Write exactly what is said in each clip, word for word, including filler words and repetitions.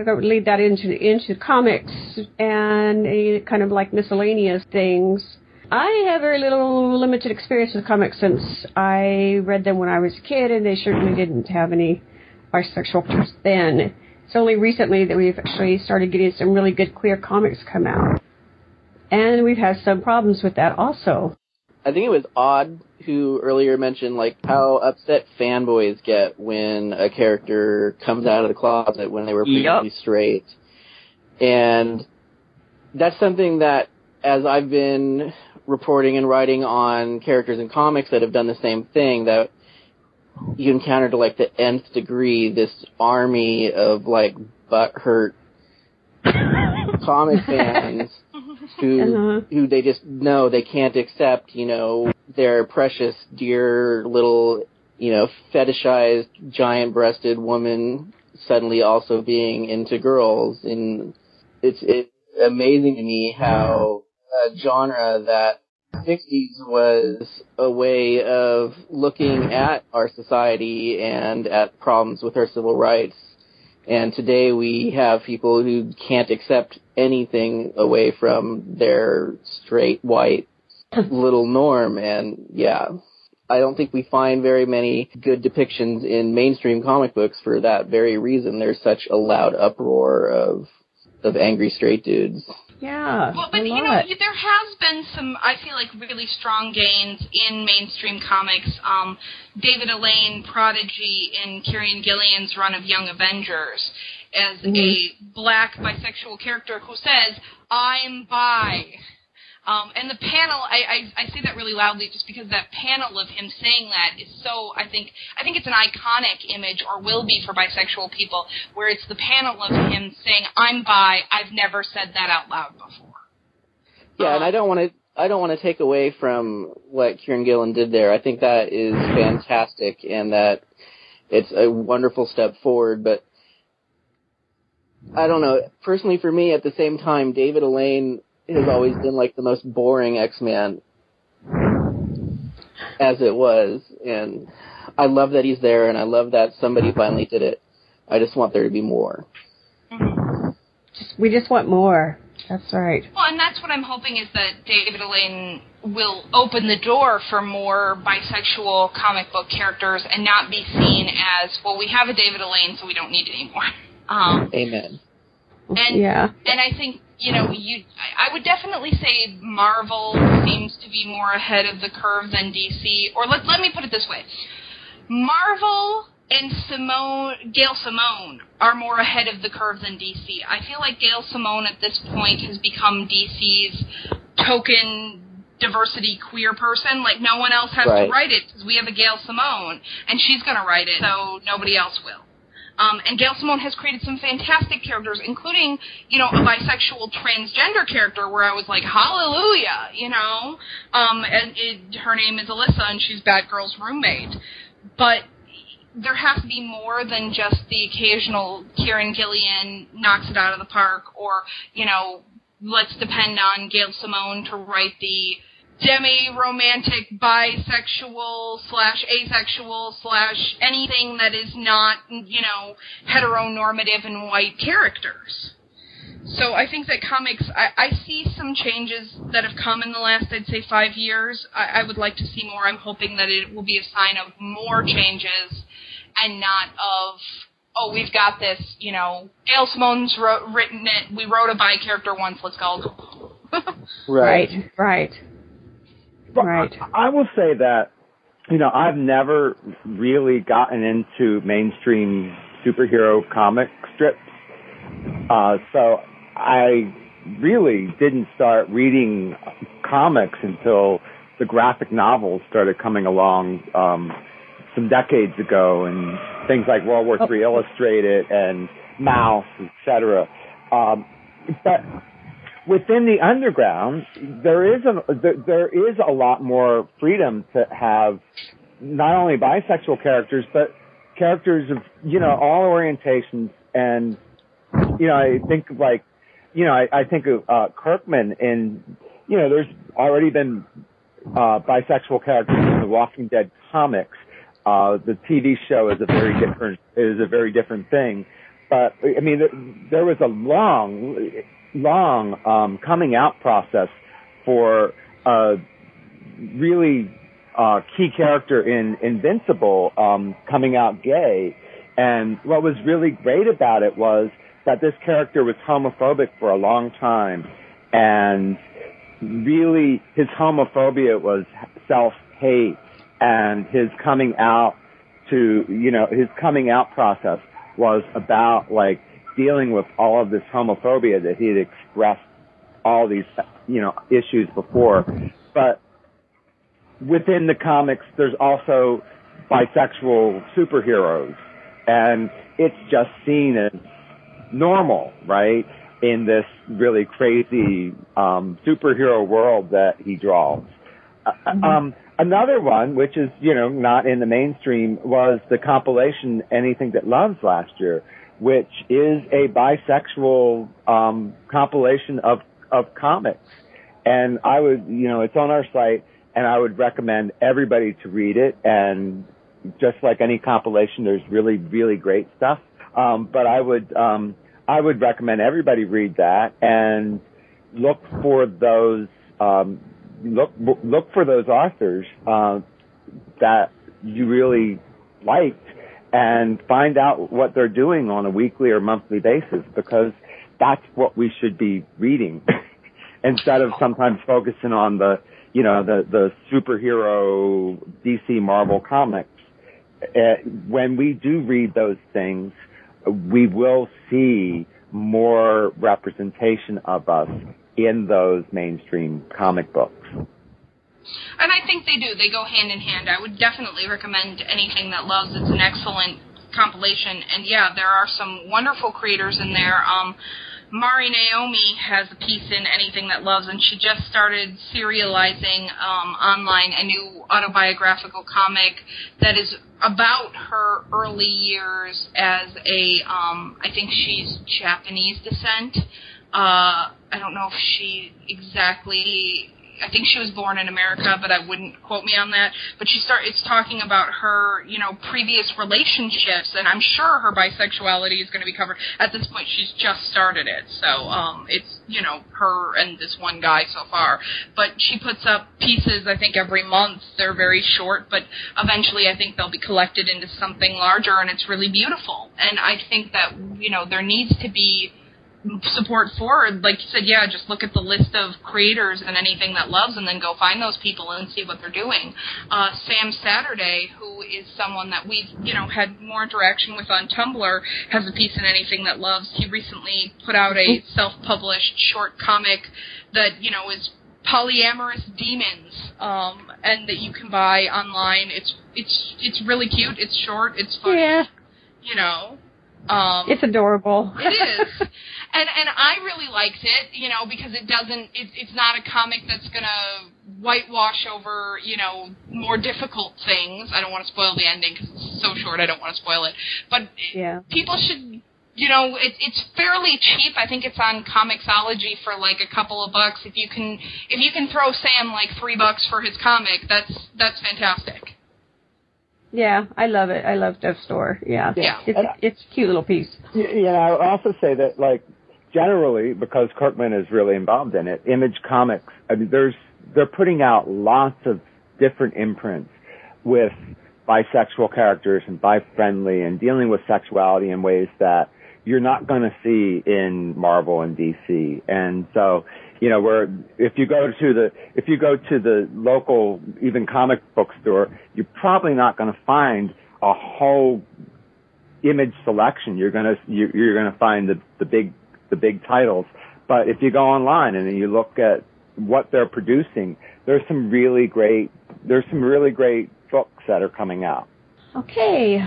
of lead that into into comics and uh, kind of like miscellaneous things. I have very little limited experience with comics since I read them when I was a kid, and they certainly didn't have any bisexual characters then. It's only recently that we've actually started getting some really good queer comics come out. And we've had some problems with that also. I think it was Odd who earlier mentioned like how upset fanboys get when a character comes out of the closet when they were previously yep. straight. And that's something that, as I've been reporting and writing on characters in comics that have done the same thing, that you encounter to like the nth degree this army of like butthurt comic fans who uh-huh. who they just know they can't accept, you know, their precious, dear little, you know, fetishized, giant-breasted woman suddenly also being into girls. And it's it's amazing to me how a genre that sixties was a way of looking at our society and at problems with our civil rights. And today we have people who can't accept anything away from their straight, white, little norm. And, yeah, I don't think we find very many good depictions in mainstream comic books for that very reason. There's such a loud uproar of of angry straight dudes. Yeah. Well, but, you know, there has been some, I feel like, really strong gains in mainstream comics. Um, David Alain, Prodigy, in Kieran Gillian's run of Young Avengers, as mm-hmm. a black bisexual character who says, I'm bi. Um, and the panel, I, I, I say that really loudly just because that panel of him saying that is so, I think, I think it's an iconic image, or will be for bisexual people, where it's the panel of him saying, I'm bi, I've never said that out loud before. Yeah, um, and I don't want to, I don't want to take away from what Kieran Gillen did there. I think that is fantastic and that it's a wonderful step forward, but I don't know, personally for me, at the same time, David Alain has always been like the most boring X-Man as it was, and I love that he's there, and I love that somebody finally did it. I just want there to be more. Mm-hmm. We just want more. That's right. Well, and that's what I'm hoping is that David Alain will open the door for more bisexual comic book characters and not be seen as, well, we have a David Alain, so we don't need it anymore. Um, Amen. And, yeah. And I think, you know, you, I would definitely say Marvel seems to be more ahead of the curve than D C. Or let let me put it this way: Marvel and Simone, Gail Simone are more ahead of the curve than D C. I feel like Gail Simone at this point has become D C's token diversity queer person. Like, no one else has right. to write it because we have a Gail Simone, and she's going to write it, so nobody else will. Um, and Gail Simone has created some fantastic characters, including, you know, a bisexual transgender character where I was like, hallelujah, you know. Um, and it, her name is Alyssa, and she's Batgirl's roommate. But there has to be more than just the occasional Kieran Gillian knocks it out of the park, or, you know, let's depend on Gail Simone to write the demi-romantic, bisexual, slash asexual, slash anything that is not, you know, heteronormative and white characters. So I think that comics, I, I see some changes that have come in the last, I'd say, five years. I, I would like to see more. I'm hoping that it will be a sign of more changes and not of, oh, we've got this, you know, Gail Simone's wrote, written it, we wrote a bi character once, let's go. Right, right. But right. I, I will say that, you know, I've never really gotten into mainstream superhero comic strips. Uh, so I really didn't start reading comics until the graphic novels started coming along um, some decades ago, and things like World War Three oh. Illustrated and Mouse, et cetera. Um, but within the underground, there is a there is a lot more freedom to have not only bisexual characters, but characters of, you know, all orientations. And, you know, I think of like, you know, I, I think of uh, Kirkman, and, you know, there's already been uh, bisexual characters in the Walking Dead comics. Uh, the T V show is a very different is a very different thing. but I mean, there was a long, long um, coming out process for a really uh, key character in Invincible um, coming out gay. And what was really great about it was that this character was homophobic for a long time, and really his homophobia was self-hate, and his coming out to, you know, his coming out process was about, like, dealing with all of this homophobia that he had expressed all these, you know, issues before. But within the comics, there's also bisexual superheroes, and it's just seen as normal, right, in this really crazy um, superhero world that he draws. Mm-hmm. Um, another one, which is, you know, not in the mainstream, was the compilation Anything That Loves last year, which is a bisexual um, compilation of, of comics. And I would, you know, it's on our site, and I would recommend everybody to read it. And just like any compilation, there's really, really great stuff. Um, but I would, um, I would recommend everybody read that and look for those, um, look, look for those authors, uh, that you really liked, and find out what they're doing on a weekly or monthly basis, because that's what we should be reading instead of sometimes focusing on the, you know, the, the superhero D C Marvel comics. Uh, when we do read those things, we will see more representation of us in those mainstream comic books. And I think they do. They go hand in hand. I would definitely recommend Anything That Loves. It's an excellent compilation. And, yeah, there are some wonderful creators in there. Um, Mari Naomi has a piece in Anything That Loves, and she just started serializing um, online a new autobiographical comic that is about her early years as a, um, I think she's Japanese descent. Uh, I don't know if she exactly... I think she was born in America, but I wouldn't quote me on that. But she start it's talking about her, you know, previous relationships, and I'm sure her bisexuality is going to be covered. At this point, she's just started it, so um, it's, you know, her and this one guy so far. But she puts up pieces, I think, every month. They're very short, but eventually I think they'll be collected into something larger, and it's really beautiful. And I think that, you know, there needs to be support for, like you said, yeah, just look at the list of creators and Anything That Loves, and then go find those people and see what they're doing. Uh, Sam Saturday, who is someone that we've, you know, had more interaction with on Tumblr, has a piece in Anything That Loves. He recently put out a self-published short comic that, you know, is polyamorous demons, um, and that you can buy online. It's it's it's really cute. It's short. It's funny. Yeah. You know. Um, it's adorable. It is. And and I really liked it, you know, because it doesn't, it, it's not a comic that's going to whitewash over, you know, more difficult things. I don't want to spoil the ending because it's so short, I don't want to spoil it. But yeah. People should, you know, it, it's fairly cheap. I think it's on Comixology for like a couple of bucks. If you can, if you can throw Sam like three bucks for his comic, that's that's fantastic. Yeah, I love it. I love Death Store. Yeah, yeah. It's, it's a cute little piece. Yeah, I would also say that, like, generally, because Kirkman is really involved in it, Image Comics, I mean, there's they're putting out lots of different imprints with bisexual characters and bi-friendly and dealing with sexuality in ways that you're not going to see in Marvel and D C. And so, you know, where if you go to the if you go to the local even comic book store, you're probably not going to find a whole Image selection. You're going to you're, you're going to find the the big the big titles. But if you go online and you look at what they're producing, there's some really great there's some really great books that are coming out. Okay,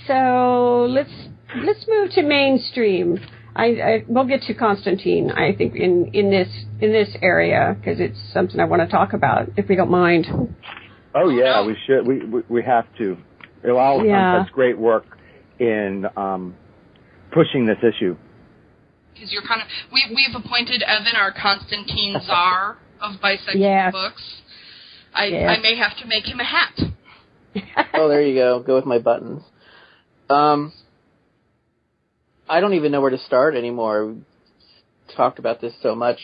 so let's let's move to mainstream. I, I we'll get to Constantine, I think, in, in this in this area, because it's something I want to talk about, if we don't mind. Oh yeah, we should. We we, we have to. Ilal yeah. does great work in um, pushing this issue. Because you're kind of we we've appointed Evan our Constantine czar of bisexual yes. books. I yes. I may have to make him a hat. Oh, there you go. Go with my buttons. Um. I don't even know where to start anymore. We've talked about this so much.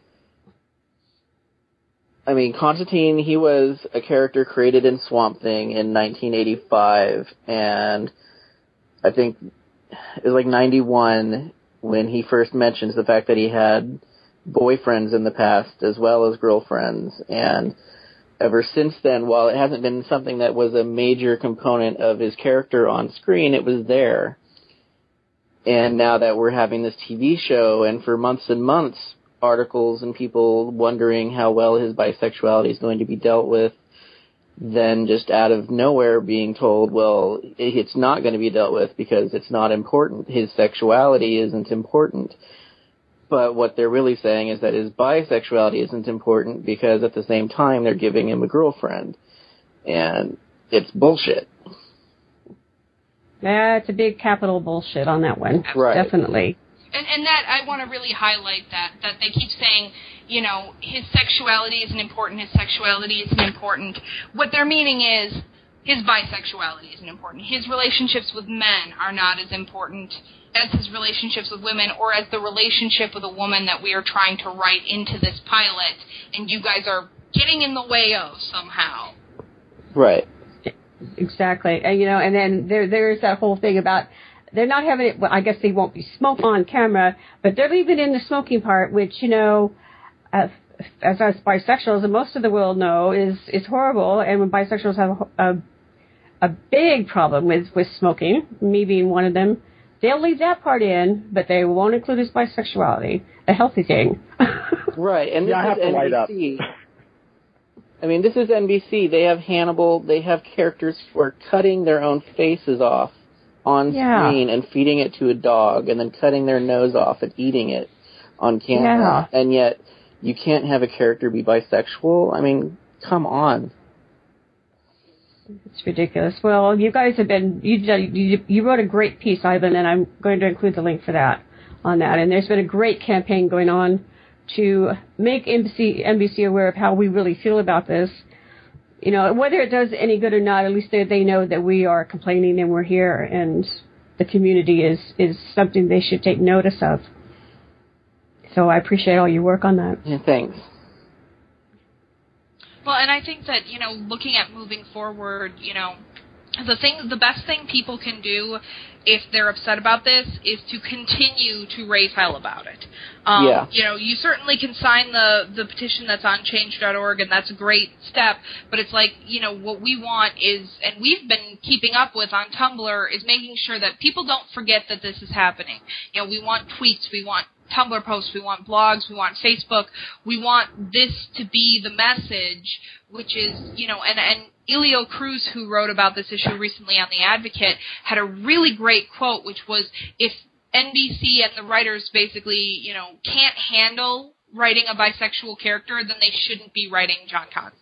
I mean, Constantine, he was a character created in Swamp Thing in nineteen eighty-five, and I think it was like ninety-one when he first mentions the fact that he had boyfriends in the past as well as girlfriends, and ever since then, while it hasn't been something that was a major component of his character on screen, it was there. And now that we're having this T V show, and for months and months, articles and people wondering how well his bisexuality is going to be dealt with, then just out of nowhere being told, well, it's not going to be dealt with because it's not important. His sexuality isn't important. But what they're really saying is that his bisexuality isn't important because at the same time they're giving him a girlfriend. And it's bullshit. That's a big capital bullshit on that one. Right. Definitely. And, and that, I want to really highlight that, that they keep saying, you know, his sexuality isn't important, his sexuality isn't important. What they're meaning is his bisexuality isn't important. His relationships with men are not as important as his relationships with women, or as the relationship with a woman that we are trying to write into this pilot, and you guys are getting in the way of somehow. Right. Exactly. And, you know, and then there there's that whole thing about they're not having it, well, I guess they won't be smoke on camera, but they're leaving in the smoking part, which, you know, uh, as us bisexuals, and most of the world know, is, is horrible. And when bisexuals have a, a big problem with, with smoking, me being one of them, they'll leave that part in, but they won't include his bisexuality, a healthy thing. Right, and this yeah, I have is to light N B C. Up. I mean, this is N B C. They have Hannibal. They have characters who are cutting their own faces off on yeah. screen and feeding it to a dog, and then cutting their nose off and eating it on camera. Yeah. And yet, you can't have a character be bisexual? I mean, come on. It's ridiculous. Well, you guys have been, you, you you wrote a great piece, Ivan, and I'm going to include the link for that on that. And there's been a great campaign going on to make N B C, N B C aware of how we really feel about this. You know, whether it does any good or not, at least they, they know that we are complaining and we're here, and the community is, is something they should take notice of. So I appreciate all your work on that. Yeah, thanks. Well, and I think that, you know, looking at moving forward, you know, the thing, the best thing people can do if they're upset about this is to continue to raise hell about it. Um, yeah. You know, you certainly can sign the, the petition that's on change dot org, and that's a great step, but it's like, you know, what we want is, and we've been keeping up with on Tumblr, is making sure that people don't forget that this is happening. You know, we want tweets, we want Tumblr posts, we want blogs, we want Facebook, we want this to be the message, which is, you know, and, and Elio Cruz, who wrote about this issue recently on The Advocate, had a really great quote, which was, if N B C and the writers basically, you know, can't handle writing a bisexual character, then they shouldn't be writing John Constantine.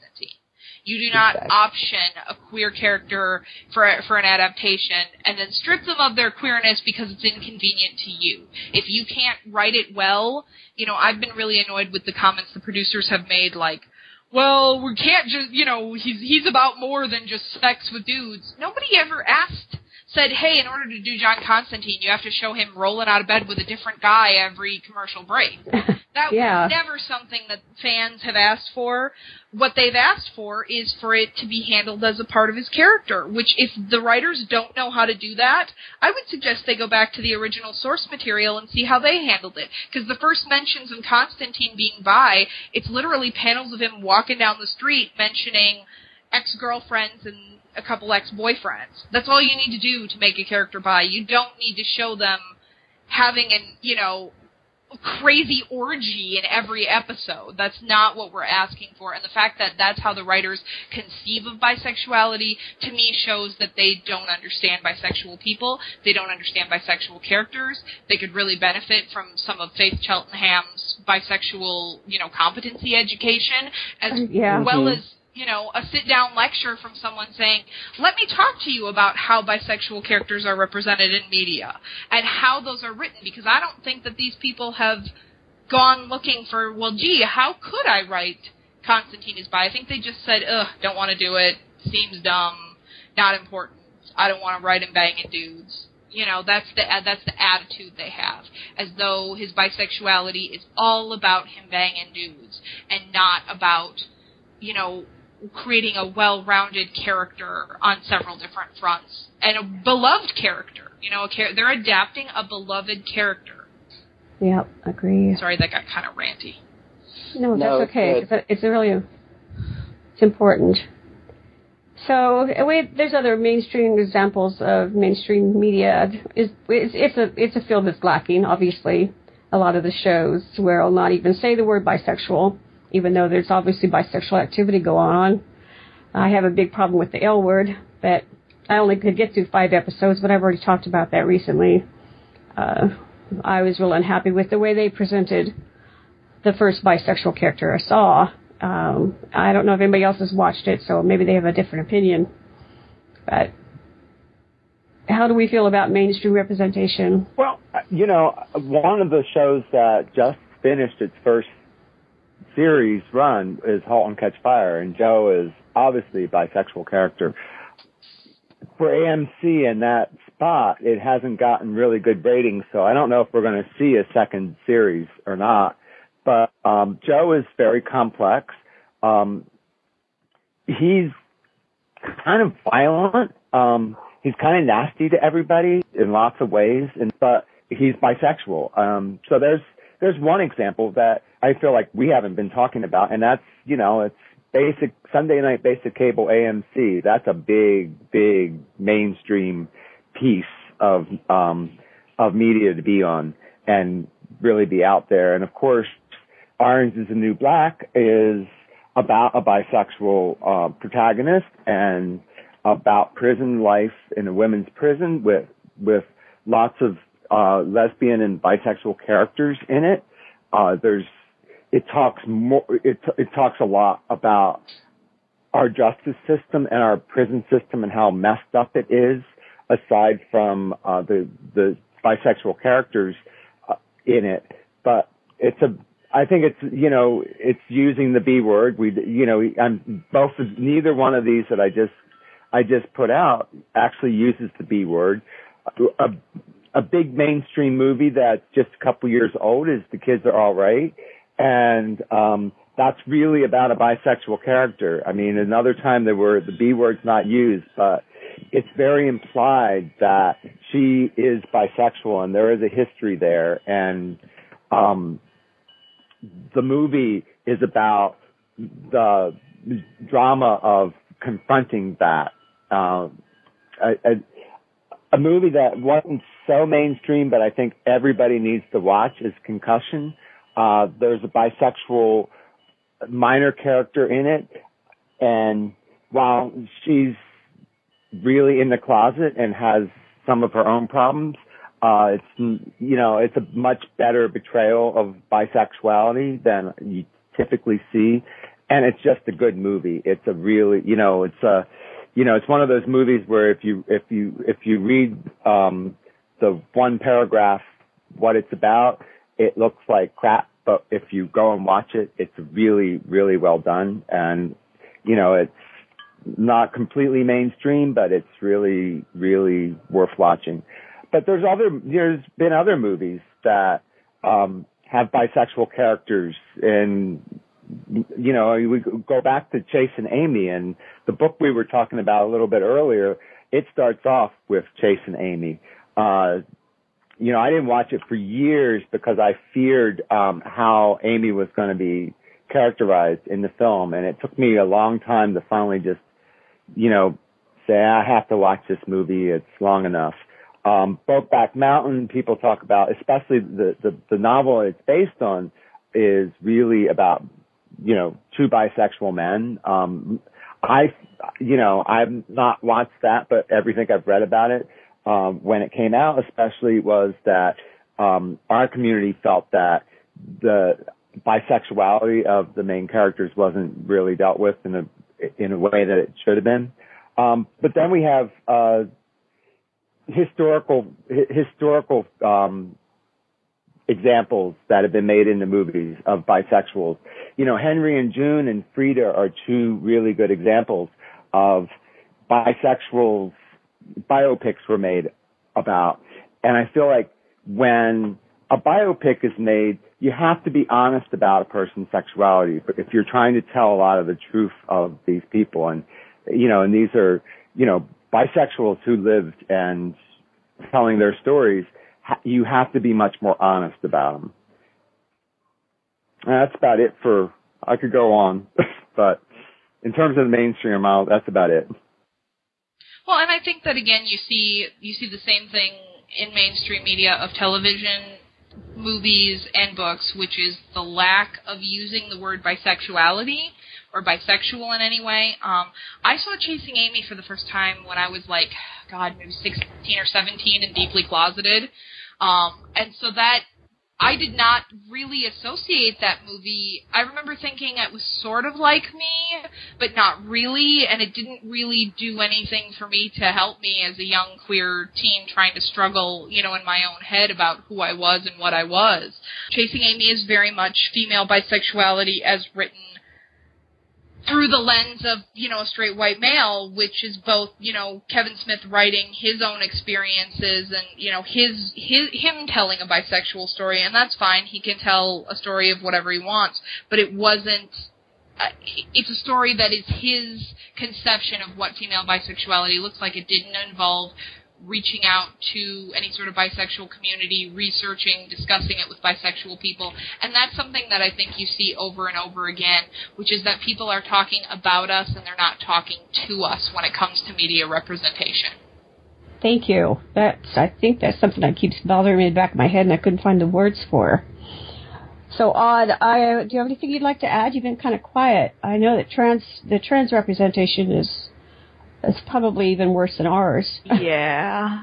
You do not exactly. option a queer character for for an adaptation and then strip them of their queerness because it's inconvenient to you. If you can't write it well, you know, I've been really annoyed with the comments the producers have made, like, well, we can't just, you know, he's he's about more than just sex with dudes. Nobody ever asked, said, hey, in order to do John Constantine, you have to show him rolling out of bed with a different guy every commercial break. That yeah. was never something that fans have asked for. What they've asked for is for it to be handled as a part of his character, which if the writers don't know how to do that, I would suggest they go back to the original source material and see how they handled it. Because the first mentions of Constantine being bi, it's literally panels of him walking down the street mentioning ex-girlfriends and a couple ex-boyfriends. That's all you need to do to make a character bi. You don't need to show them having an, you know, crazy orgy in every episode. That's not what we're asking for. And the fact that that's how the writers conceive of bisexuality, to me, shows that they don't understand bisexual people. They don't understand bisexual characters. They could really benefit from some of Faith Cheltenham's bisexual, you know, competency education, as yeah. well mm-hmm. as, you know, a sit-down lecture from someone saying, let me talk to you about how bisexual characters are represented in media and how those are written, because I don't think that these people have gone looking for, well, gee, how could I write Constantine is bi? I think they just said, ugh, don't want to do it, seems dumb, not important, I don't want to write him banging dudes. You know, that's the that's the attitude they have, as though his bisexuality is all about him banging dudes and not about, you know, creating a well-rounded character on several different fronts and a beloved character. You know, a char- they're adapting a beloved character. Yep, agree. Sorry, that got kind of ranty. No, that's no, okay. It's, it's really it's important. So we, there's other mainstream examples of mainstream media. It's, it's, it's a it's a field that's lacking, obviously. A lot of the shows where I'll not even say the word bisexual, even though there's obviously bisexual activity going on. I have a big problem with the L word, but I only could get through five episodes, but I've already talked about that recently. Uh, I was real unhappy with the way they presented the first bisexual character I saw. Um, I don't know if anybody else has watched it, so maybe they have a different opinion. But how do we feel about mainstream representation? Well, you know, one of the shows that just finished its first series run is *Halt and Catch Fire*, and Joe is obviously a bisexual character. For A M C in that spot, it hasn't gotten really good ratings, so I don't know if we're going to see a second series or not. But um, Joe is very complex. Um, he's kind of violent. Um, he's kind of nasty to everybody in lots of ways, and but he's bisexual. Um, so there's there's one example that I feel like we haven't been talking about, and that's, you know, it's basic Sunday night basic cable A M C. That's a big, big mainstream piece of um, of media to be on and really be out there. And of course, Orange is the New Black is about a bisexual uh, protagonist and about prison life in a women's prison with with lots of uh, lesbian and bisexual characters in it. Uh, there's it talks more it it talks a lot about our justice system and our prison system and how messed up it is. Aside from uh, the the bisexual characters uh, in it, but it's a I think it's, you know, it's using the B word. We, you know, I'm both, neither one of these that I just, I just put out actually uses the B word. A, a big mainstream movie that's just a couple years old is The Kids Are All Right. And, um, that's really about a bisexual character. I mean, another time there were, the B word's not used, but it's very implied that she is bisexual and there is a history there. And, um, the movie is about the drama of confronting that. Uh, a, a, a movie that wasn't so mainstream, but I think everybody needs to watch is Concussion. Uh, there's a bisexual minor character in it, and while she's really in the closet and has some of her own problems, Uh, it's, you know, it's a much better betrayal of bisexuality than you typically see. And it's just a good movie. It's a really, you know, it's a, you know, it's one of those movies where if you, if you, if you read, um, the one paragraph, what it's about, it looks like crap. But if you go and watch it, it's really, really well done. And, you know, it's not completely mainstream, but it's really, really worth watching. But there's other, there's been other movies that, um, have bisexual characters, and, you know, we go back to Chase and Amy, and the book we were talking about a little bit earlier, it starts off with Chase and Amy. Uh, you know, I didn't watch it for years because I feared, um, how Amy was going to be characterized in the film, and it took me a long time to finally just, you know, say, I have to watch this movie, it's long enough. Um, Brokeback Mountain, people talk about, especially the, the, the novel it's based on is really about, you know, two bisexual men. Um, I, you know, I've not watched that, but everything I've read about it, um, when it came out, especially was that, um, our community felt that the bisexuality of the main characters wasn't really dealt with in a, in a way that it should have been. Um, but then we have, uh, historical historical um examples that have been made into movies of bisexuals. You know, Henry and June and Frida are two really good examples of bisexuals. Biopics were made about. And I feel like when a biopic is made, you have to be honest about a person's sexuality. But if you're trying to tell a lot of the truth of these people, and, you know, and these are, you know, bisexuals who lived and telling their stories, you have to be much more honest about them. And that's about it for, I could go on, but in terms of the mainstream, I'll, that's about it. Well, and I think that, again, you see you see the same thing in mainstream media of television, movies, and books, which is the lack of using the word bisexuality or bisexual in any way. Um, I saw Chasing Amy for the first time when I was like, God, maybe sixteen or seventeen and deeply closeted. Um, and so that, I did not really associate that movie. I remember thinking it was sort of like me, but not really, and it didn't really do anything for me to help me as a young queer teen trying to struggle, you know, in my own head about who I was and what I was. Chasing Amy is very much female bisexuality as written through the lens of, you know, a straight white male, which is both, you know, Kevin Smith writing his own experiences and, you know, his, his, him telling a bisexual story, and that's fine. He can tell a story of whatever he wants, but it wasn't, uh, it's a story that is his conception of what female bisexuality looks like. It didn't involve reaching out to any sort of bisexual community, researching, discussing it with bisexual people. And that's something that I think you see over and over again, which is that people are talking about us and they're not talking to us when it comes to media representation. Thank you. That's, I think that's something that keeps bothering me in the back of my head and I couldn't find the words for. So, Odd, I, do you have anything you'd like to add? You've been kind of quiet. I know that trans the trans representation is It's probably even worse than ours. Yeah.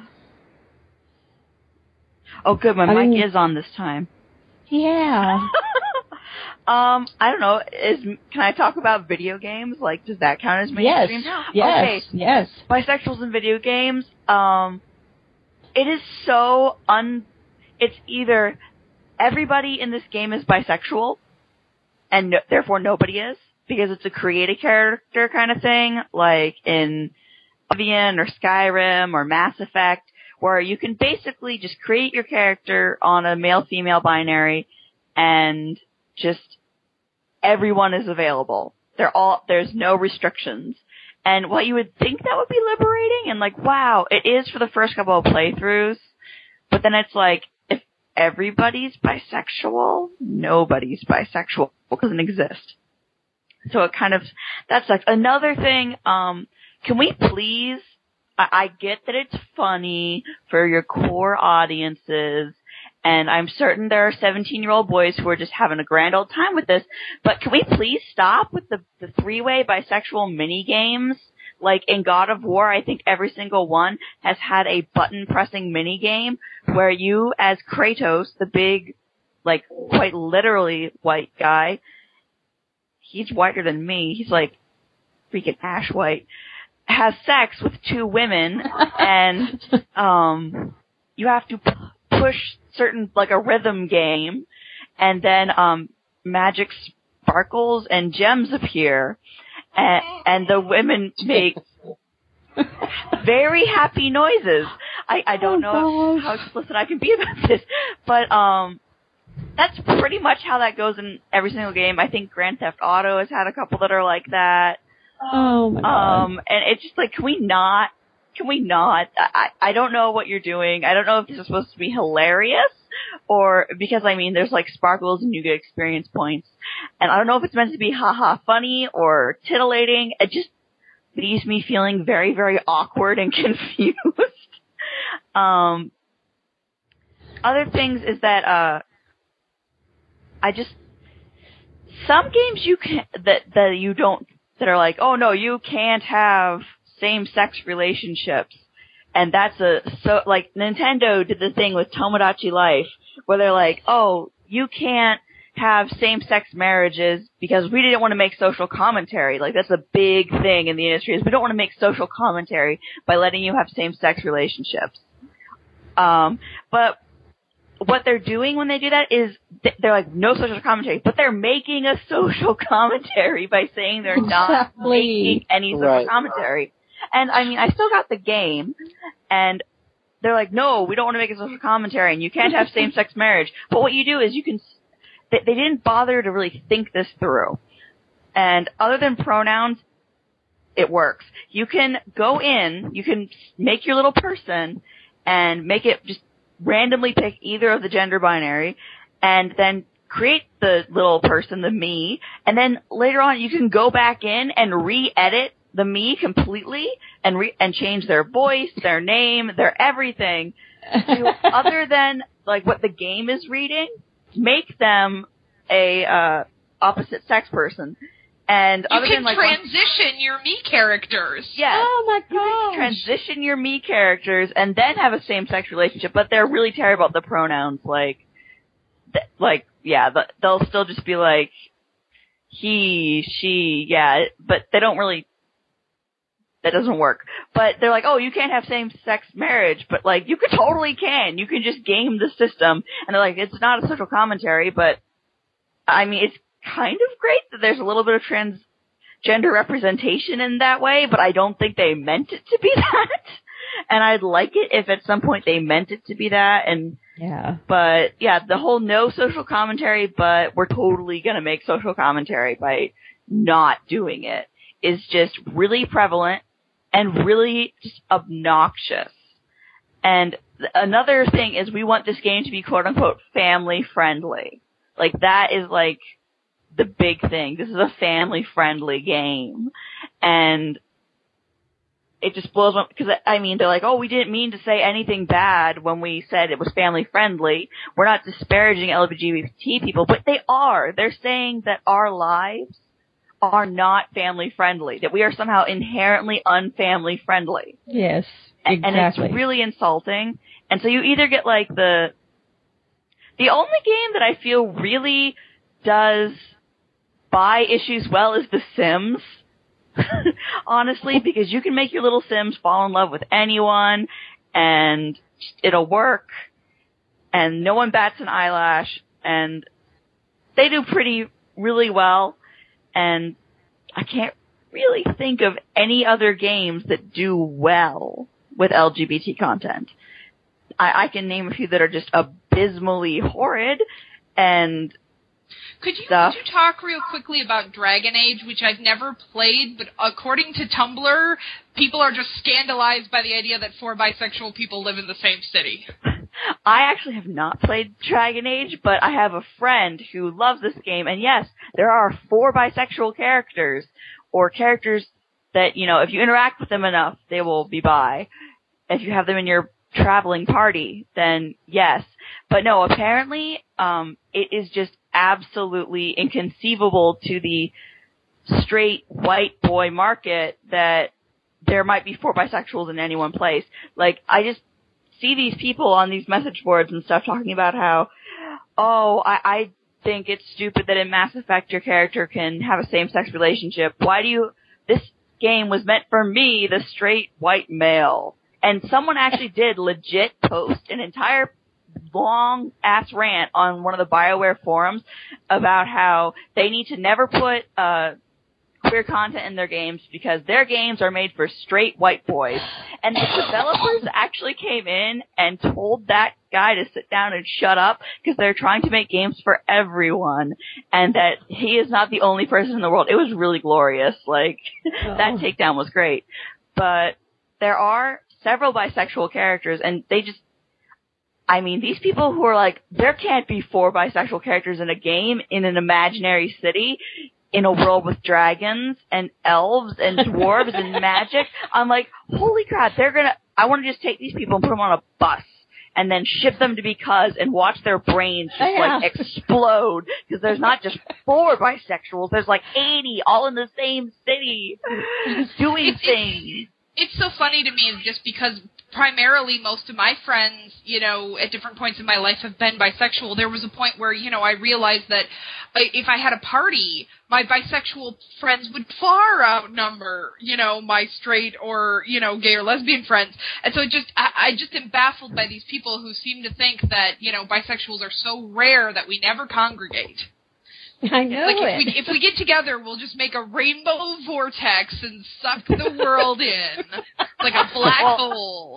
Oh, good. My I mic mean, is on this time. Yeah. um, I don't know. Is can I talk about video games? Like, does that count as mainstream? Yes. Yes. Okay. Yes. Bisexuals in video games. Um, it is so un. It's either everybody in this game is bisexual, and no, therefore nobody is, because it's a create a character kind of thing, like in Oblivion or Skyrim or Mass Effect, where you can basically just create your character on a male-female binary and just everyone is available. They're all, there's no restrictions. And what you would think that would be liberating, and like, wow, it is for the first couple of playthroughs, but then it's like, if everybody's bisexual, nobody's bisexual. It doesn't exist. So it kind of, that sucks. Another thing, um, can we please, I, I get that it's funny for your core audiences, and I'm certain there are seventeen-year-old boys who are just having a grand old time with this, but can we please stop with the, the three-way bisexual mini-games? Like in God of War, I think every single one has had a button-pressing mini-game where you, as Kratos, the big, like, quite literally white guy, he's whiter than me, he's like freaking ash white, has sex with two women, and um you have to p- push certain, like a rhythm game, and then um magic sparkles and gems appear, and, and the women make very happy noises. I, I don't know how explicit I can be about this, but um that's pretty much how that goes in every single game. I think Grand Theft Auto has had a couple that are like that. Oh my god. Um, and it's just like, can we not? Can we not? I, I don't know what you're doing. I don't know if this is supposed to be hilarious or, because I mean, there's like sparkles and you get experience points. And I don't know if it's meant to be haha funny or titillating. It just leaves me feeling very, very awkward and confused. um, other things is that, uh, I just, some games you can, that, that you don't, that are like, oh no, you can't have same-sex relationships. And that's a, so, like, Nintendo did the thing with Tomodachi Life, where they're like, oh, you can't have same-sex marriages because we didn't want to make social commentary. Like, that's a big thing in the industry, is we don't want to make social commentary by letting you have same-sex relationships. Um, but what they're doing when they do that is they're like, no social commentary, but they're making a social commentary by saying they're not exactly. making any social right. commentary. And I mean, I still got the game, and they're like, no, we don't want to make a social commentary, and you can't have same-sex marriage. But what you do is you can, they, they didn't bother to really think this through. And other than pronouns, it works. You can go in, you can make your little person, and make it just randomly pick either of the gender binary, and then create the little person, the me, and then later on you can go back in and re-edit the me completely and re- and change their voice, their name, their everything to other than like what the game is reading, make them a uh opposite sex person. And you other can than like transition one, your me characters. Yes. Oh my You can gosh. transition your me characters and then have a same sex relationship, but they're really terrible about the pronouns. Like, th- like yeah, the, they'll still just be like he, she, yeah, but they don't really. That doesn't work. But they're like, oh, you can't have same-sex marriage, but like you could totally can. You can just game the system, and they're like, it's not a social commentary, but I mean, it's kind of great that there's a little bit of transgender representation in that way, but I don't think they meant it to be that. And I'd like it if at some point they meant it to be that. And Yeah. But yeah, the whole no social commentary, but we're totally gonna make social commentary by not doing it is just really prevalent and really just obnoxious. And th- another thing is we want this game to be quote unquote family friendly. Like that is like the big thing. This is a family friendly game. And it just blows my, because I mean, they're like, oh, we didn't mean to say anything bad when we said it was family friendly. We're not disparaging L G B T people, but they are. They're saying that our lives are not family friendly, that we are somehow inherently unfamily friendly. Yes, exactly. And it's really insulting. And so you either get like the, the only game that I feel really does buy issues well is The Sims. Honestly, because you can make your little Sims fall in love with anyone and it'll work and no one bats an eyelash and they do pretty really well. And I can't really think of any other games that do well with L G B T content. I, I can name a few that are just abysmally horrid and Could you, stuff. could you talk real quickly about Dragon Age, which I've never played, but according to Tumblr, people are just scandalized by the idea that four bisexual people live in the same city. I actually have not played Dragon Age, but I have a friend who loves this game, and yes, there are four bisexual characters, or characters that, you know, if you interact with them enough, they will be bi. If you have them in your traveling party, then yes. But no, apparently, um, it is just absolutely inconceivable to the straight white boy market that there might be four bisexuals in any one place. Like, I just see these people on these message boards and stuff talking about how, oh, I, I think it's stupid that in Mass Effect your character can have a same-sex relationship. Why do you, this game was meant for me, the straight white male. And someone actually did legit post an entire long ass rant on one of the BioWare forums about how they need to never put uh queer content in their games because their games are made for straight white boys. And the developers actually came in and told that guy to sit down and shut up because they're trying to make games for everyone and that he is not the only person in the world. It was really glorious. Like, oh. That takedown was great. But there are several bisexual characters and they just, I mean, these people who are like, there can't be four bisexual characters in a game in an imaginary city in a world with dragons and elves and dwarves and magic. I'm like, holy crap, they're gonna, I want to just take these people and put them on a bus and then ship them to Because and watch their brains just yeah. like explode because there's not just four bisexuals, there's like eighty all in the same city doing it's, things. It's, it's so funny to me just because primarily most of my friends, you know, at different points in my life have been bisexual. There was a point where, you know, I realized that if I had a party, my bisexual friends would far outnumber, you know, my straight or, you know, gay or lesbian friends. And so it just, I, I just am baffled by these people who seem to think that, you know, bisexuals are so rare that we never congregate. I know like it. If we, if we get together, we'll just make a rainbow vortex and suck the world in. Like a black well, hole.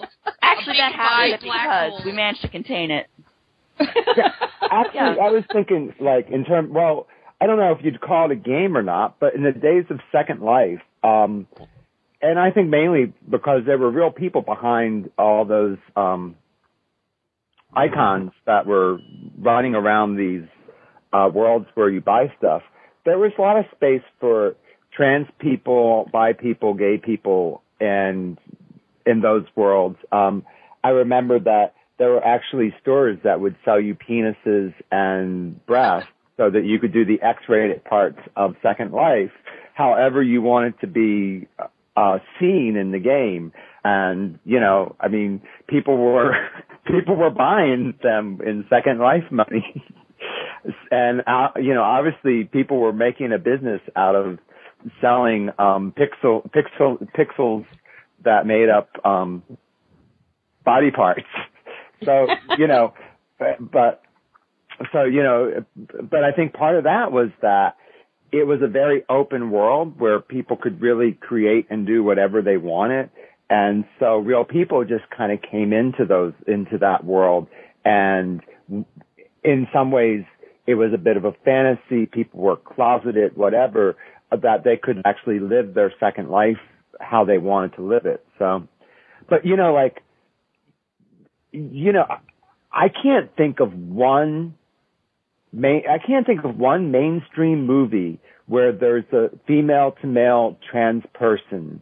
Actually, that happened black because we managed to contain it. Yeah, actually, Yeah. I was thinking, like, in terms, well, I don't know if you'd call it a game or not, but in the days of Second Life, um, and I think mainly because there were real people behind all those um, icons that were running around these uh, worlds where you buy stuff, there was a lot of space for trans people, bi people, gay people, and in those worlds. Um, I remember that there were actually stores that would sell you penises and breasts so that you could do the X-rated parts of Second Life however you wanted to be uh, seen in the game. And, you know, I mean, people were, people were buying them in Second Life money. And, uh, you know, obviously people were making a business out of selling, um, pixel, pixel, pixels that made up, um, body parts. So, you know, but, so, you know, but I think part of that was that it was a very open world where people could really create and do whatever they wanted. And so real people just kind of came into those, into that world. And in some ways it was a bit of a fantasy. People were closeted, whatever, that they could actually live their Second Life how they wanted to live it. So, but you know, like, you know, I can't think of one main, I can't think of one mainstream movie where there's a female to male trans person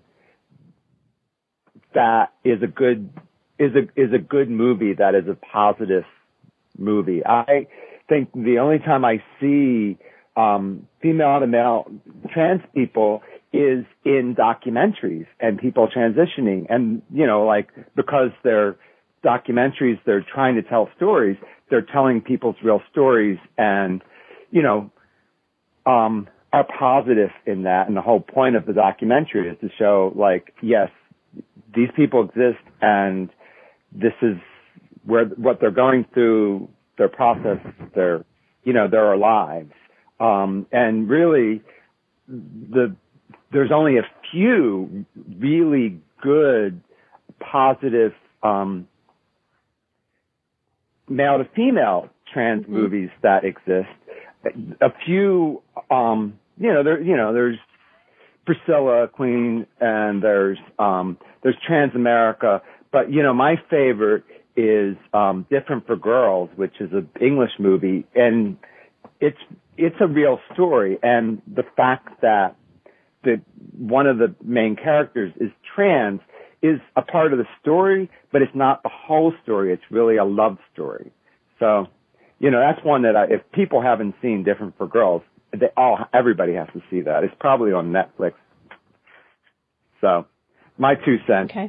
that is a good, is a, is a good movie that is a positive movie. I think the only time I see, um, female to male trans people is in documentaries and people transitioning. And, you know, like, because they're documentaries, they're trying to tell stories, they're telling people's real stories and, you know, um, are positive in that. And the whole point of the documentary is to show, like, yes, these people exist and this is where, what they're going through, their process, their, you know, their lives. Um, and really the, there's only a few really good, positive, um, male to female trans mm-hmm. movies that exist. A few, um, you know, there, you know, there's Priscilla, Queen, and there's, um, there's Transamerica. But, you know, my favorite is, um, Different for Girls, which is an English movie. And it's, it's a real story. And the fact that the, one of the main characters is trans is a part of the story, but it's not the whole story. It's really a love story. So, you know, that's one that I, if people haven't seen Different for Girls, they all, everybody has to see that. It's probably on Netflix. So, my two cents. Okay.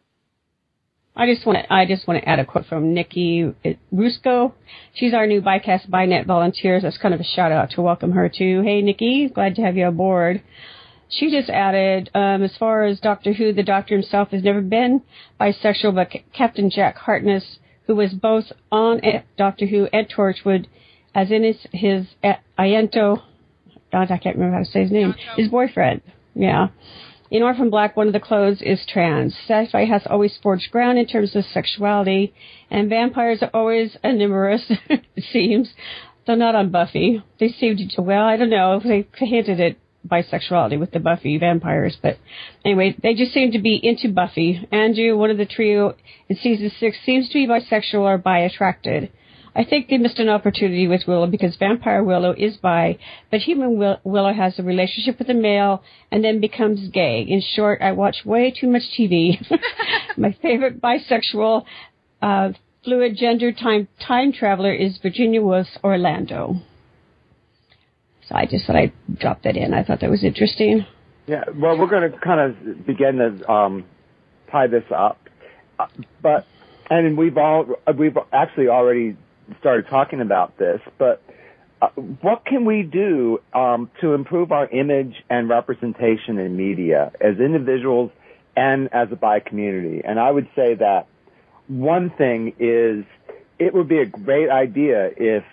I just want to, I just want to add a quote from Nikki Rusco. She's our new Bycast Bynet volunteer. That's kind of a shout out to welcome her too. Hey, Nikki, glad to have you aboard. She just added, um, as far as Doctor Who, the Doctor himself has never been bisexual, but Captain Jack Harkness, who was both on Doctor Who and Torchwood, as in his, his Ianto, God, I can't remember how to say his name, his boyfriend. Yeah. In Orphan Black, one of the clothes is trans. Sci-fi has always forged ground in terms of sexuality, and vampires are always numerous, it seems, though not on Buffy. They seem to, well, I don't know, they hinted at bisexuality with the Buffy vampires, but anyway, they just seem to be into Buffy. Andrew, one of the trio in season six, seems to be bisexual or bi-attracted. I think they missed an opportunity with Willow because Vampire Willow is bi, but human Will- Willow has a relationship with a male and then becomes gay. In short, I watch way too much T V. My favorite bisexual uh, fluid gender time time traveler is Virginia Woolf's Orlando. So I just thought I'd drop that in. I thought that was interesting. Yeah, well, we're going to kind of begin to um, tie this up. Uh, but, and we've all, we've actually already started talking about this, but uh, what can we do um, to improve our image and representation in media as individuals and as a bi community? And I would say that one thing is it would be a great idea if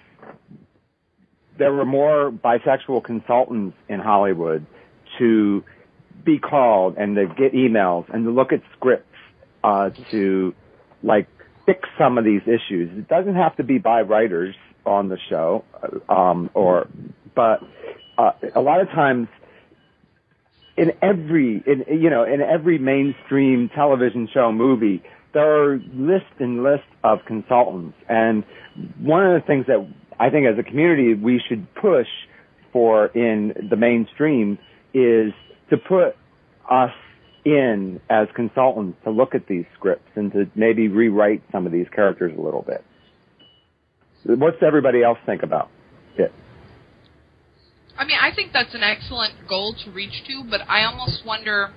there were more bisexual consultants in Hollywood to be called and to get emails and to look at scripts uh, to like, fix some of these issues. It doesn't have to be by writers on the show, um, or, but uh, a lot of times, in every, in you know, in every mainstream television show, movie, there are lists and lists of consultants, and one of the things that I think as a community we should push for in the mainstream is to put us in as consultants to look at these scripts and to maybe rewrite some of these characters a little bit. What's everybody else think about it? I mean, I think that's an excellent goal to reach to, but I almost wonder,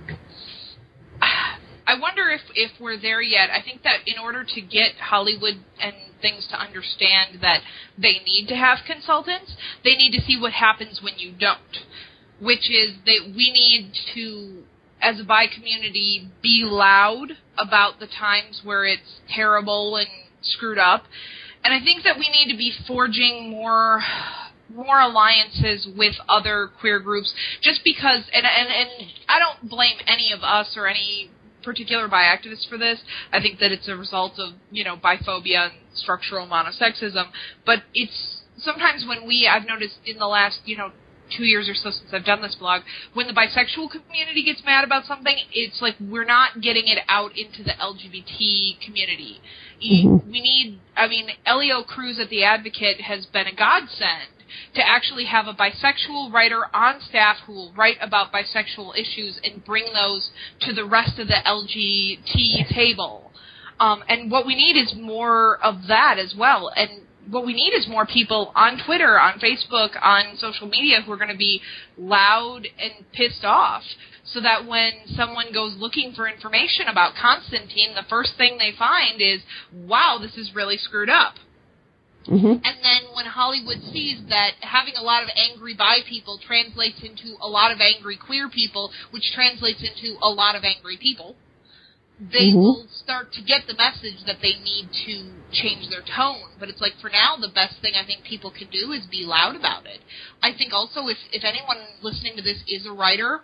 I wonder if, if we're there yet. I think that in order to get Hollywood and things to understand that they need to have consultants, they need to see what happens when you don't, which is that we need to, as a bi community, be loud about the times where it's terrible and screwed up. And I think that we need to be forging more more alliances with other queer groups, just because, and, and, and I don't blame any of us or any particular bi activists for this. I think that it's a result of, you know, biphobia and structural monosexism, but it's sometimes when we, I've noticed in the last, you know, two years or so since I've done this blog, when the bisexual community gets mad about something, it's like we're not getting it out into the L G B T community. Mm-hmm. We need, I mean, Elio Cruz at The Advocate has been a godsend to actually have a bisexual writer on staff who will write about bisexual issues and bring those to the rest of the L G B T table. Um, and what we need is more of that as well. And what we need is more people on Twitter, on Facebook, on social media who are going to be loud and pissed off, so that when someone goes looking for information about Constantine, the first thing they find is, wow, this is really screwed up. Mm-hmm. And then when Hollywood sees that having a lot of angry bi people translates into a lot of angry queer people, which translates into a lot of angry people, they mm-hmm. will start to get the message that they need to change their tone. But it's like, for now, the best thing I think people can do is be loud about it. I think also if, if anyone listening to this is a writer,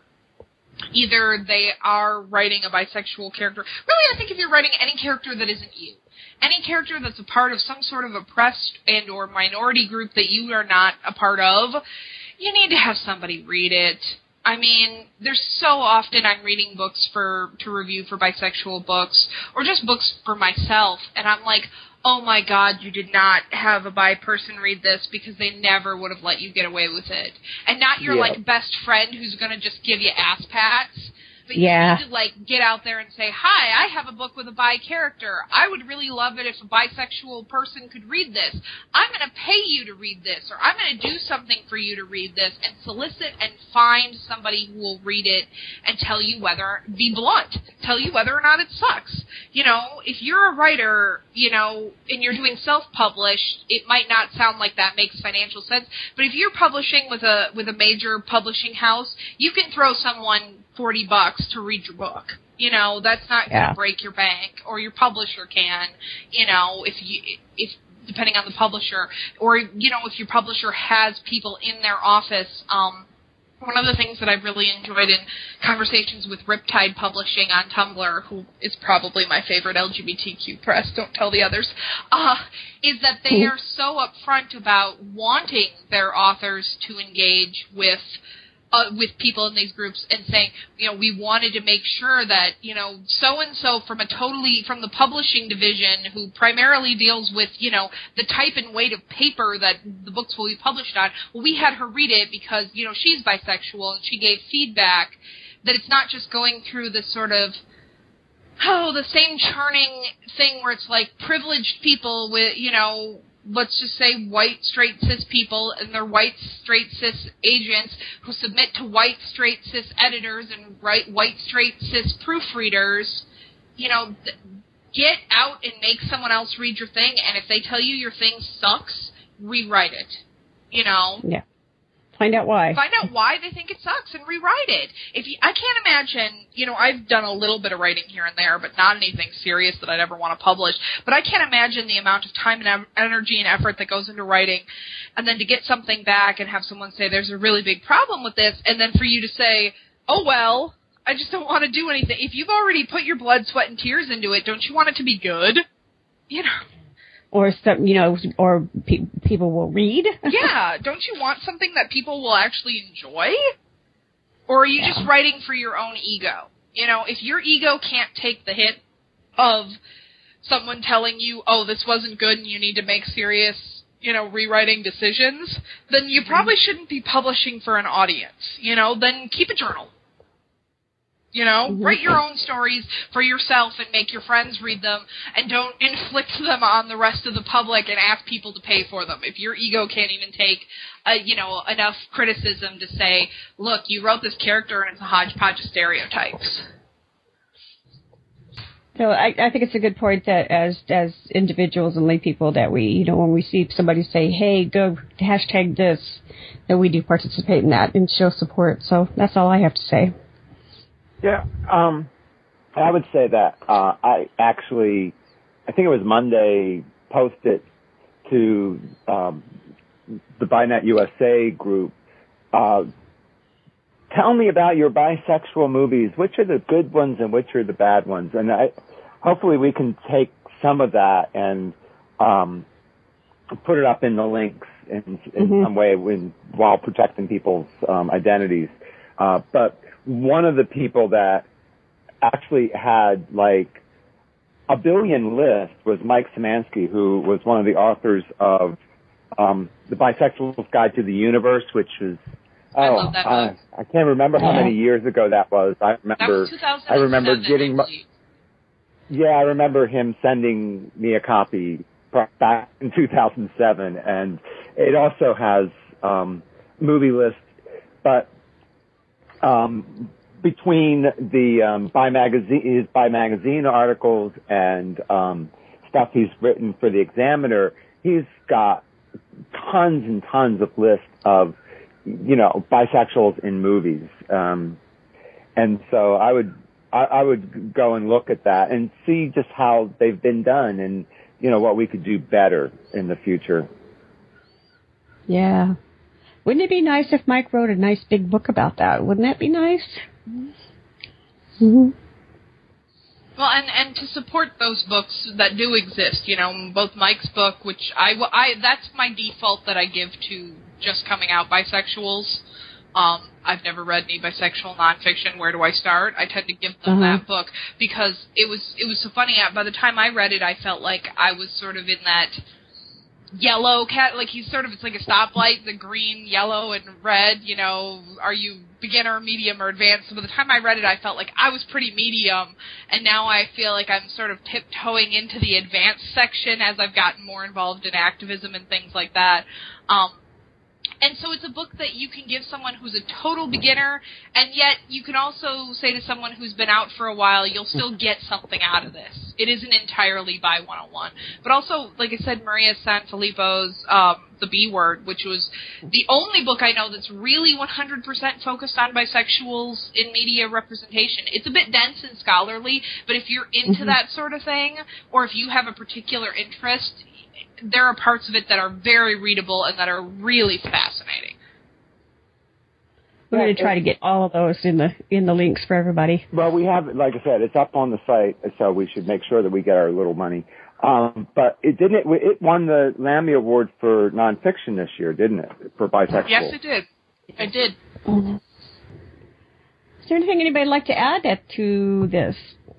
either they are writing a bisexual character. Really, I think if you're writing any character that isn't you, any character that's a part of some sort of oppressed and or minority group that you are not a part of, you need to have somebody read it. I mean, there's so often I'm reading books for to review for bisexual books, or just books for myself, and I'm like, oh my God, you did not have a bi person read this because they never would have let you get away with it. And not your, yeah. like, best friend who's going to just give you ass pats. But you yeah. need to, like, get out there and say, hi, I have a book with a bi character. I would really love it if a bisexual person could read this. I'm going to pay you to read this, or I'm going to do something for you to read this, and solicit and find somebody who will read it and tell you whether, be blunt, tell you whether or not it sucks. You know, if you're a writer, you know, and you're doing self-published, it might not sound like that makes financial sense, but if you're publishing with a with a major publishing house, you can throw someone forty bucks to read your book. You know, that's not going to yeah. break your bank, or your publisher can, you know, if you, if, depending on the publisher, or, you know, if your publisher has people in their office. Um, one of the things that I've really enjoyed in conversations with Riptide Publishing on Tumblr, who is probably my favorite L G B T Q press, don't tell the others, uh, is that they are so upfront about wanting their authors to engage with Uh, with people in these groups, and saying, you know, we wanted to make sure that, you know, so-and-so from a totally, from the publishing division who primarily deals with, you know, the type and weight of paper that the books will be published on, well, we had her read it because, you know, she's bisexual and she gave feedback, that it's not just going through this sort of, oh, the same churning thing where it's like privileged people with, you know, let's just say white, straight, cis people and their white, straight, cis agents who submit to white, straight, cis editors and right, white, straight, cis proofreaders. You know, th- get out and make someone else read your thing, and if they tell you your thing sucks, rewrite it. You know? Yeah. Find out why. Find out why they think it sucks and rewrite it. If you, I can't imagine, you know, I've done a little bit of writing here and there, but not anything serious that I'd ever want to publish. But I can't imagine the amount of time and energy and effort that goes into writing, and then to get something back and have someone say there's a really big problem with this, and then for you to say, oh, well, I just don't want to do anything. If you've already put your blood, sweat, and tears into it, don't you want it to be good? You know. Or some, you know, or pe- people will read. Yeah, don't you want something that people will actually enjoy? Or are you yeah. just writing for your own ego? You know, if your ego can't take the hit of someone telling you, oh, this wasn't good and you need to make serious, you know, rewriting decisions, then you probably shouldn't be publishing for an audience. You know, then keep a journal. You know, mm-hmm. write your own stories for yourself and make your friends read them, and don't inflict them on the rest of the public and ask people to pay for them. If your ego can't even take, uh, you know, enough criticism to say, look, you wrote this character and it's a hodgepodge of stereotypes. So I, I think it's a good point that as as individuals and lay people that we, you know, when we see somebody say, hey, go hashtag this, that we do participate in that and show support. So that's all I have to say. Yeah, um, I would say that uh, I actually, I think it was Monday, posted to um, the BiNet U S A group, uh, tell me about your bisexual movies. Which are the good ones and which are the bad ones? And I, hopefully we can take some of that and um, put it up in the links in, in mm-hmm. some way when, while protecting people's um, identities. Uh, but one of the people that actually had like a billion lists was Mike Szymanski, who was one of the authors of um, The Bisexual's Guide to the Universe, which was oh, I love that book. I, I can't remember how many years ago that was. I remember. That was two thousand seven, I remember getting. My, yeah, I remember him sending me a copy back in two thousand seven, and it also has um, movie lists, but. Um, between the um, Bi magazine, his Bi magazine articles and um, stuff he's written for the Examiner, he's got tons and tons of lists of, you know, bisexuals in movies. Um, and so I would, I, I would go and look at that and see just how they've been done and, you know, what we could do better in the future. Yeah. Wouldn't it be nice if Mike wrote a nice big book about that? Wouldn't that be nice? Mm-hmm. Well, and, and to support those books that do exist, you know, both Mike's book, which I, I that's my default that I give to just coming out bisexuals. Um, I've never read any bisexual nonfiction. Where do I start? I tend to give them uh-huh. that book because it was it was so funny. By the time I read it, I felt like I was sort of in that yellow cat, like he's sort of, it's like a stoplight, the green, yellow, and red, you know, are you beginner, medium, or advanced? So by the time I read it, I felt like I was pretty medium, and now I feel like I'm sort of tiptoeing into the advanced section as I've gotten more involved in activism and things like that. Um, And so it's a book that you can give someone who's a total beginner, and yet you can also say to someone who's been out for a while, you'll still get something out of this. It isn't entirely Bi one oh one. But also, like I said, Maria Sanfilippo's um, The B Word, which was the only book I know that's really one hundred percent focused on bisexuals in media representation. It's a bit dense and scholarly, but if you're into mm-hmm. that sort of thing, or if you have a particular interest, there are parts of it that are very readable and that are really fascinating. We're going to try to get all of those in the in the links for everybody. Well, we have, like I said, it's up on the site, so we should make sure that we get our little money. Um, but it didn't. It, it won the Lammy Award for nonfiction this year, didn't it? For bisexual. Yes, it did. It did. Mm-hmm. Is there anything anybody would like to add to this?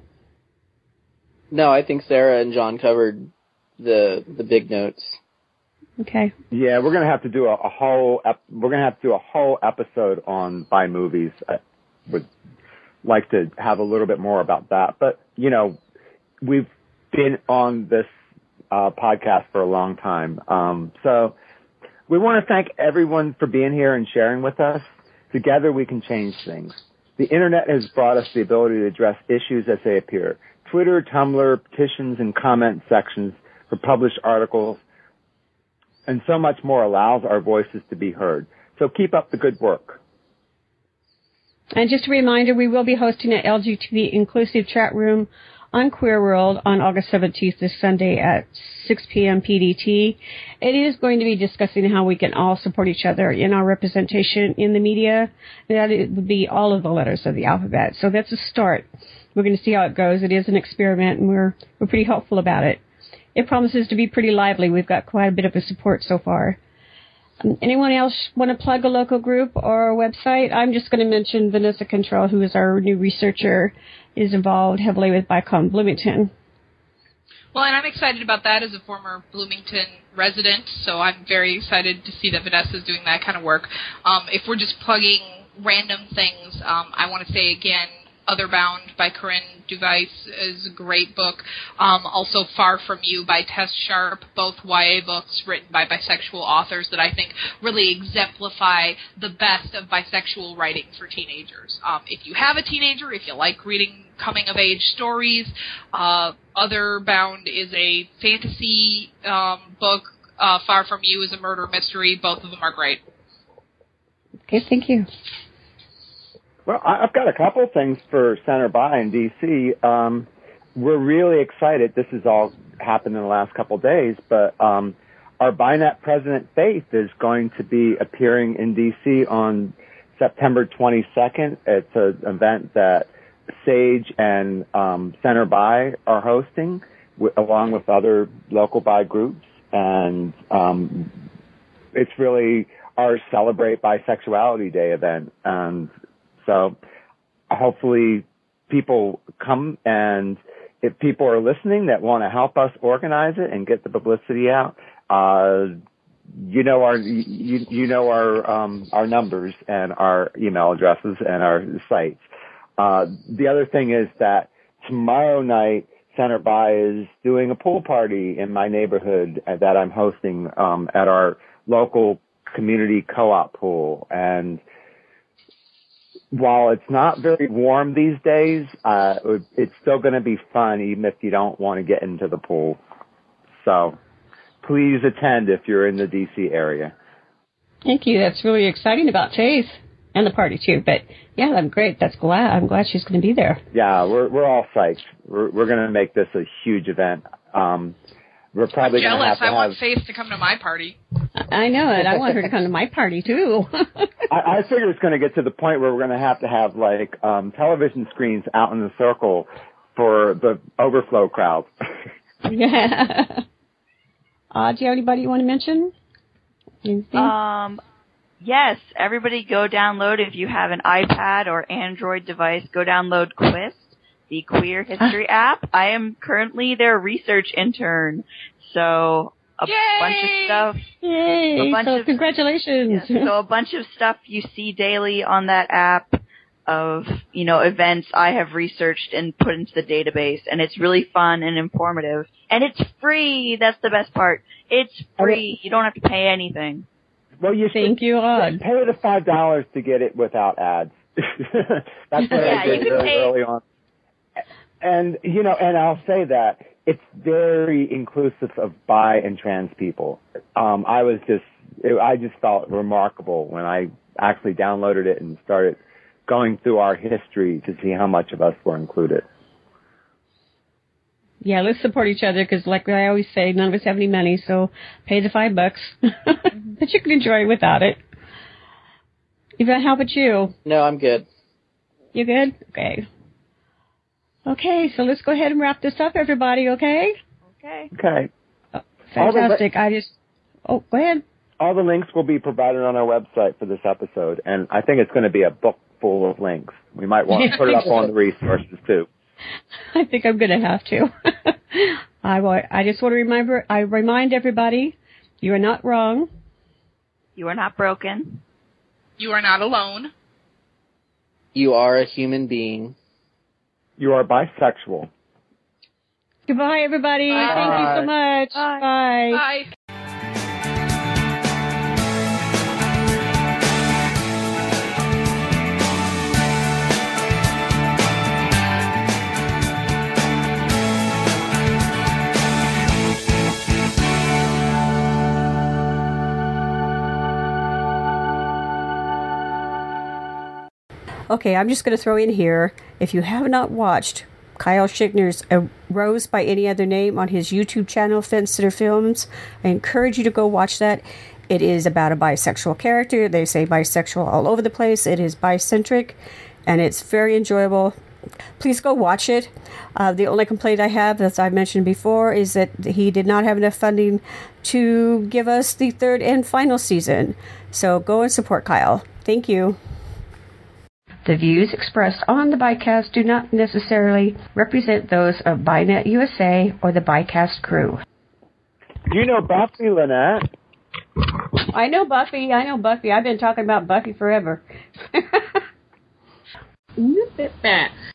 No, I think Sarah and John covered the the big notes. Okay. Yeah, we're gonna have to do a, a whole. Ep- we're gonna have to do a whole episode on bi movies. I would like to have a little bit more about that, but you know, we've been on this uh, podcast for a long time, um, so we want to thank everyone for being here and sharing with us. Together, we can change things. The internet has brought us the ability to address issues as they appear. Twitter, Tumblr, petitions, and comment sections for published articles, and so much more allows our voices to be heard. So keep up the good work. And just a reminder, we will be hosting an L G B T inclusive chat room on Queer World on August seventeenth, this Sunday at six p.m. P D T. It is going to be discussing how we can all support each other in our representation in the media. That it would be all of the letters of the alphabet. So that's a start. We're going to see how it goes. It is an experiment, and we're we're pretty hopeful about it. It promises to be pretty lively. We've got quite a bit of a support so far. Um, anyone else want to plug a local group or a website? I'm just going to mention Vanessa Control, who is our new researcher, is involved heavily with BICOM Bloomington. Well, and I'm excited about that as a former Bloomington resident, so I'm very excited to see that Vanessa's doing that kind of work. Um, if we're just plugging random things, um, I want to say again, Otherbound by Corinne Duveiss is a great book. Um, also, Far From You by Tess Sharp, both Y A books written by bisexual authors that I think really exemplify the best of bisexual writing for teenagers. Um, if you have a teenager, if you like reading coming-of-age stories, uh, Otherbound is a fantasy um, book. Uh, Far From You is a murder mystery. Both of them are great. Okay, thank you. Well, I've got a couple things for Center By in D C. Um, we're really excited. This has all happened in the last couple of days, but um, our BiNet President Faith is going to be appearing in D C on September twenty-second. It's an event that Sage and um, Center By are hosting, w- along with other local Bi groups, and um, it's really our Celebrate Bisexuality Day event. And so hopefully people come, and if people are listening that want to help us organize it and get the publicity out, uh, you know our, you, you know our, um, our numbers and our email addresses and our sites. Uh, the other thing is that tomorrow night, Center By is doing a pool party in my neighborhood that I'm hosting, um, at our local community co-op pool. And while it's not very warm these days, uh, it's still going to be fun even if you don't want to get into the pool. So please attend if you're in the D C area. Thank you. That's really exciting about Faith and the party too. But yeah, I'm great. That's glad. I'm glad she's going to be there. Yeah, we're we're all psyched. We're we're going to make this a huge event. Um, we're probably I'm jealous. Have to I want have... Faith to come to my party. I know it. I want her to come to my party too. I, I figure it's going to get to the point where we're going to have to have like um, television screens out in the circle for the overflow crowd. Yeah. Uh, do you have anybody you want to mention? Anything? Um, yes. Everybody, go download if you have an iPad or Android device. Go download Quist, the queer history app. I am currently their research intern, so a Yay! bunch of stuff. Yay! A bunch so of, congratulations. Yeah, so a bunch of stuff you see daily on that app of, you know, events I have researched and put into the database, and it's really fun and informative. And it's free. That's the best part. It's free. You don't have to pay anything. Well, you Thank you, Rod. Pay the five dollars to get it without ads. That's what Yeah, I did you can really pay- early on. And, you know, and I'll say that it's very inclusive of bi and trans people. Um, I was just, it, I just felt remarkable when I actually downloaded it and started going through our history to see how much of us were included. Yeah, let's support each other because, like I always say, none of us have any money, so pay the five bucks. But you can enjoy it without it. Yvette, how about you? No, I'm good. You good? Okay. Okay, so let's go ahead and wrap this up, everybody, okay? Okay. Okay. Oh, fantastic. I just... Oh, go ahead. All the links will be provided on our website for this episode, and I think it's going to be a book full of links. We might want to put it up on the resources, too. I think I'm going to have to. I, wa- I just want to remember, I remind everybody, you are not wrong. You are not broken. You are not alone. You are a human being. You are bisexual. Goodbye, everybody. Bye. Thank you so much. Bye. Bye. Bye. Okay, I'm just going to throw in here, if you have not watched Kyle Schickner's A Rose by Any Other Name on his YouTube channel, Fenster Films. I encourage you to go watch that. It is about a bisexual character. They say bisexual all over the place. It is bicentric, and it's very enjoyable. Please go watch it. Uh, the only complaint I have, as I mentioned before, is that he did not have enough funding to give us the third and final season. So go and support Kyle. Thank you. The views expressed on the Bicast do not necessarily represent those of Binet U S A or the Bicast crew. Do you know Buffy, Lynette? I know Buffy. I know Buffy. I've been talking about Buffy forever. Look at that.